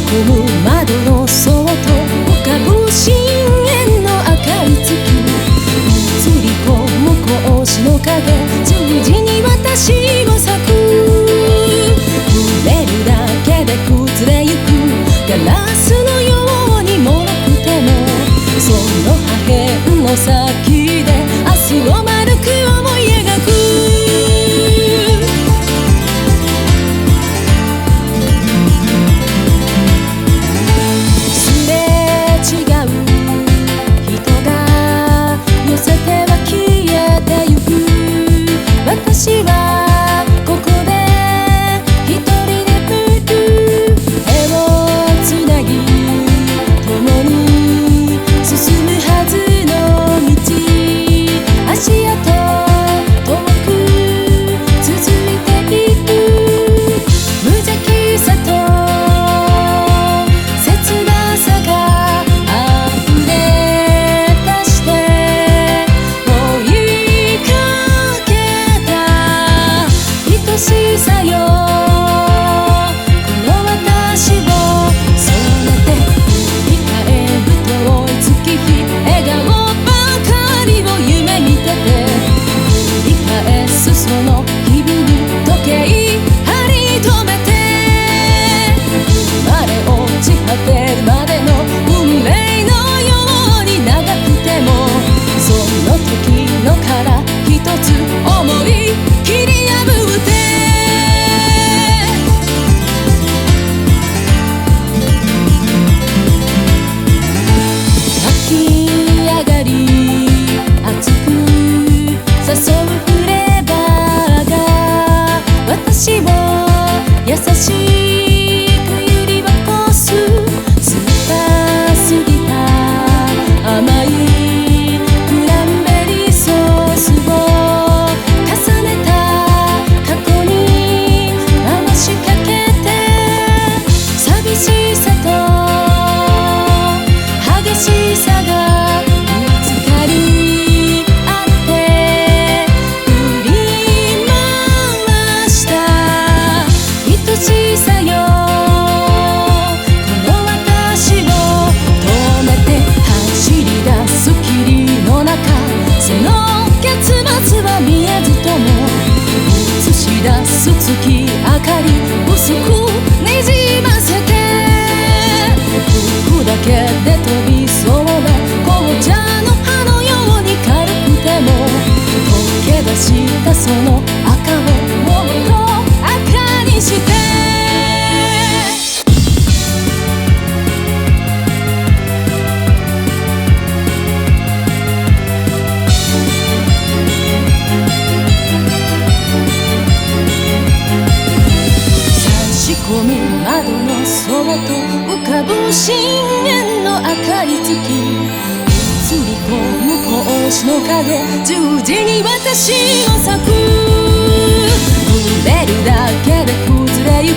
込む窓のそっと浮かぶ深淵の赤い月、映り込む格子の影、十字に私を咲く。触れるだけで崩れゆくガラスのように脆くても、その破片の先で明日を丸く思い描く。私はここで一人で歩く。手をつなぎ共に進むはずの道、足跡遠く続いていく。無邪気さと切なさが溢れ出して追いか愛しさよ、この私をそめて振り返る遠い月日、笑顔ばかりを夢見てて、繰り返すその日々に時計針止めて、生まれ落ち果てるまでの運命のように長くても、その時の殻一つ思い切り破って、私を優しく揺り起こす。酸っぱすぎた甘いクランベリーソースを重ねた過去に回しかけて、寂しさと激しさがぶつかり合って振り回愛しさよ、この私を止めて走り出す霧の中、その結末は見えずとも映し出す月明かり薄くにじませて、吹くだけで飛びそうな紅茶の葉のように軽くても、溶け出したその赤をもっと赤にして、窓のそっと浮かぶ深淵の赤い月、映り込む格子の影、十字に私を咲く。触れるだけで崩れ